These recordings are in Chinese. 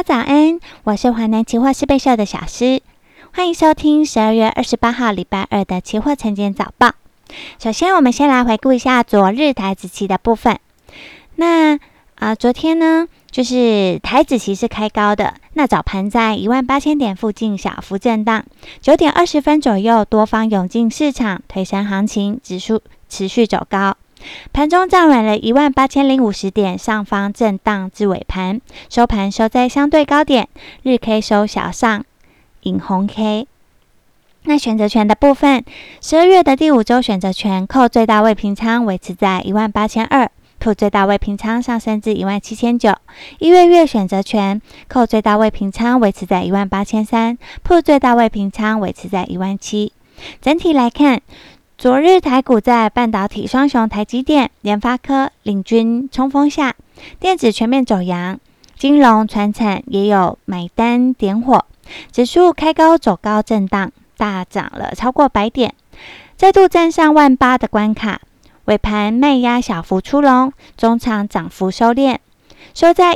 早安，我是华南期货四倍秀的小诗，欢迎收听12月28号礼拜二的期货晨间早报。首先我们先来回顾一下昨日台指期的部分。那昨天呢，就是台指期是开高的，那早盘在18000点附近小幅震荡，9点20分左右多方涌进市场推升行情，指数持续走高，盘中站稳了18050点上方震荡至尾盘，收盘收在相对高点，日 K 收小上引红 K。 那选择权的部分，12月的第5周选择权扣最大未平仓维持在18200，put 最大未平仓上升至17900，月选择权扣最大未平仓维持在18300， put 最大未平仓维持在17000。整体来看，昨日台股在半导体双雄台积电、联发科领军冲锋下，电子全面走阳，金融、传产也有买单点火，指数开高走高震荡，大涨了超过100点，再度站上18000的关卡。尾盘卖压小幅出笼，中场涨幅收敛，收在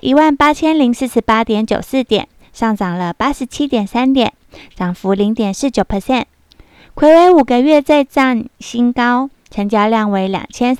18048.94点，上涨了87.3点，涨幅0.49%。睽违5个月再创新高，成交量为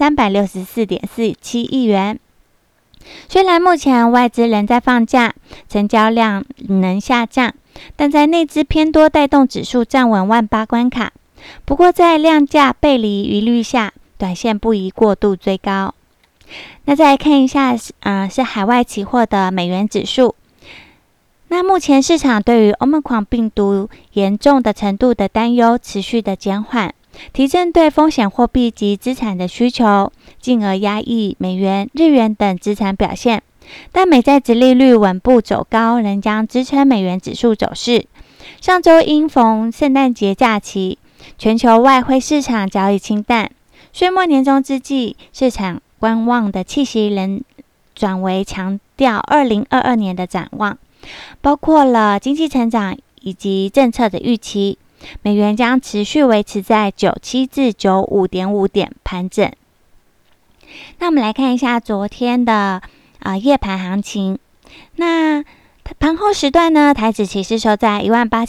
2364.47亿元。虽然目前外资仍在放假，成交量能下降，但在内资偏多带动指数站稳18000关卡。不过在量价背离疑虑下，短线不宜过度追高。那再来看一下是海外期货的美元指数。那目前市场对于 Omicron 病毒严重的程度的担忧持续的减缓，提振对风险货币及资产的需求，进而压抑美元、日元等资产表现。但美债殖利率稳步走高，仍将支撑美元指数走势。上周因逢圣诞节假期，全球外汇市场交易清淡，岁末年终之际，市场观望的气息仍转为强调2022年的展望，包括了经济成长以及政策的预期。美元将持续维持在97至95.5点盘整。那我们来看一下昨天的夜盘行情。那盘后时段呢，台指期是收在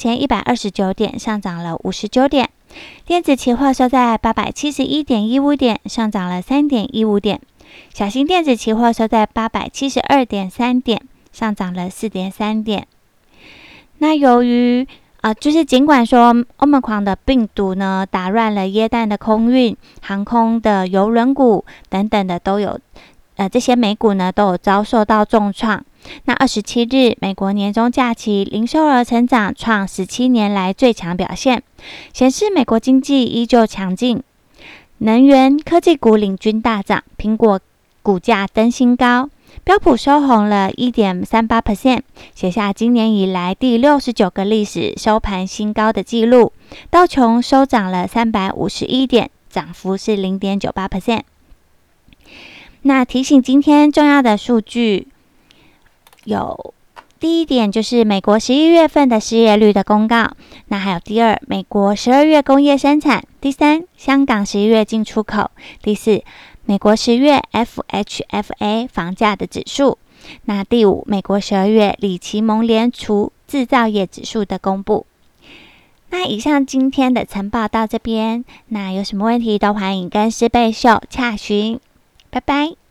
18129点，上涨了59点。电子期货收在871.15点，上涨了3.15点。小型电子期货收在872.3点，上涨了4.3点。那由于就是尽管说 Omicron 的病毒呢打乱了耶诞的空运、航空的邮轮股等等的都有这些美股呢都有遭受到重创。那27日美国年终假期零售额成长创17年来最强表现，显示美国经济依旧强劲。能源科技股领军大涨，苹果股价登新高，标普收红了 1.38%， 写下今年以来第69个历史收盘新高的纪录。道琼收涨了351点，涨幅是 0.98%。 那提醒今天重要的数据有，第一点就是美国11月份的失业率的公告，那还有第二，美国12月工业生产，第三，香港11月进出口，第四，美国10月 FHFA 房价的指数，那第五，美国12月里奇蒙联储制造业指数的公布。那以上今天的晨报到这边，那有什么问题都欢迎跟施贝秀洽询，拜拜。